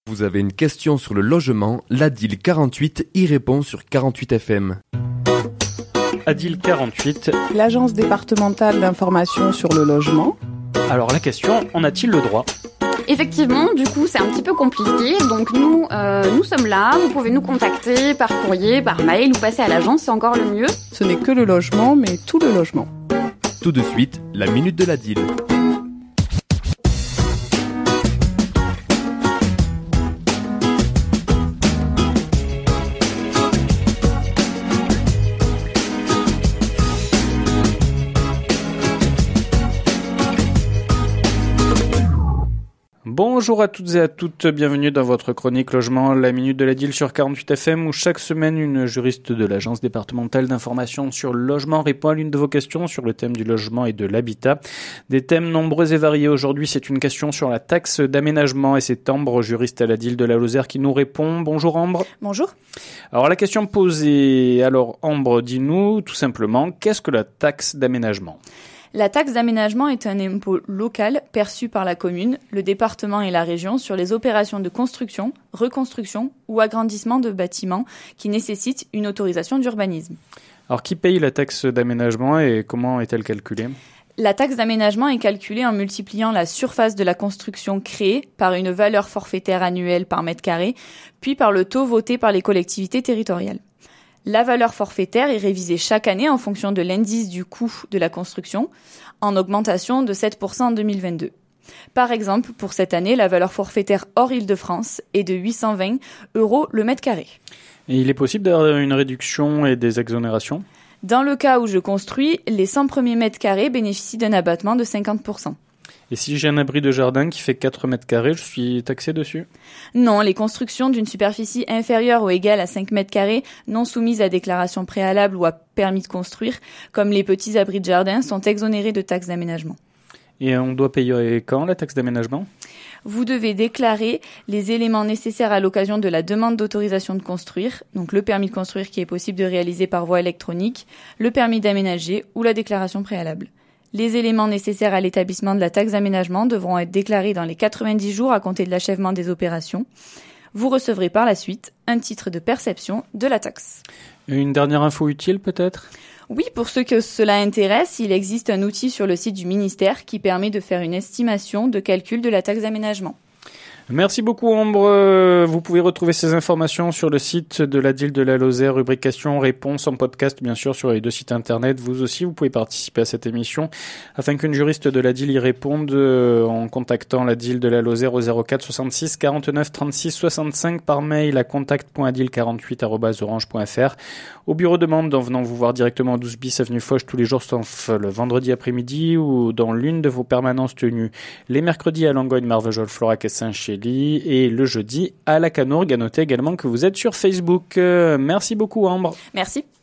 Vous avez une question sur le logement, l'ADIL 48 y répond sur 48 FM. ADIL 48. L'Agence départementale d'information sur le logement. Alors la question, en a-t-il le droit ? Effectivement, du coup, c'est un petit peu compliqué. Donc nous sommes là. Vous pouvez nous contacter par courrier, par mail ou passer à l'agence, c'est encore le mieux. Ce n'est que le logement, mais tout le logement. Tout de suite, la minute de l'ADIL. Bonjour à toutes et à toutes, bienvenue dans votre chronique logement, la minute de l'ADIL sur 48 FM où chaque semaine une juriste de l'Agence départementale d'information sur le logement répond à l'une de vos questions sur le thème du logement et de l'habitat. Des thèmes nombreux et variés. Aujourd'hui, c'est une question sur la taxe d'aménagement et c'est Ambre, juriste à l'ADIL de la Lozère, qui nous répond. Bonjour Ambre. Bonjour. Alors la question posée, alors Ambre, dis-nous tout simplement, qu'est-ce que la taxe d'aménagement ? La taxe d'aménagement est un impôt local perçu par la commune, le département et la région sur les opérations de construction, reconstruction ou agrandissement de bâtiments qui nécessitent une autorisation d'urbanisme. Alors qui paye la taxe d'aménagement et comment est-elle calculée ? La taxe d'aménagement est calculée en multipliant la surface de la construction créée par une valeur forfaitaire annuelle par mètre carré, puis par le taux voté par les collectivités territoriales. La valeur forfaitaire est révisée chaque année en fonction de l'indice du coût de la construction, en augmentation de 7% en 2022. Par exemple, pour cette année, la valeur forfaitaire hors Île-de-France est de 820 € le mètre carré. Et il est possible d'avoir une réduction et des exonérations ? Dans le cas où je construis, les 100 premiers mètres carrés bénéficient d'un abattement de 50%. Et si j'ai un abri de jardin qui fait 4 mètres carrés, je suis taxé dessus ? Non, les constructions d'une superficie inférieure ou égale à 5 mètres carrés, non soumises à déclaration préalable ou à permis de construire, comme les petits abris de jardin, sont exonérés de taxes d'aménagement. Et on doit payer quand la taxe d'aménagement ? Vous devez déclarer les éléments nécessaires à l'occasion de la demande d'autorisation de construire, donc le permis de construire qui est possible de réaliser par voie électronique, le permis d'aménager ou la déclaration préalable. Les éléments nécessaires à l'établissement de la taxe d'aménagement devront être déclarés dans les 90 jours à compter de l'achèvement des opérations. Vous recevrez par la suite un titre de perception de la taxe. Une dernière info utile peut-être ? Oui, pour ceux que cela intéresse, il existe un outil sur le site du ministère qui permet de faire une estimation de calcul de la taxe d'aménagement. Merci beaucoup Ambre. Vous pouvez retrouver ces informations sur le site de l'ADIL de la Lozère, rubrique questions, réponses en podcast bien sûr sur les 2 sites internet. Vous aussi, vous pouvez participer à cette émission afin qu'une juriste de l'ADIL y réponde en contactant l'ADIL de la Lozère au 04 66 49 36 65 par mail à contact.adil48@orange.fr, au bureau de membres en venant vous voir directement au 12 bis avenue Foch tous les jours sauf le vendredi après-midi ou dans l'une de vos permanences tenues les mercredis à Langogne, Marvejols, Florac et Saint-Chély et le jeudi à la Canourgue. À noter également que vous êtes sur Facebook. Merci beaucoup Ambre. Merci.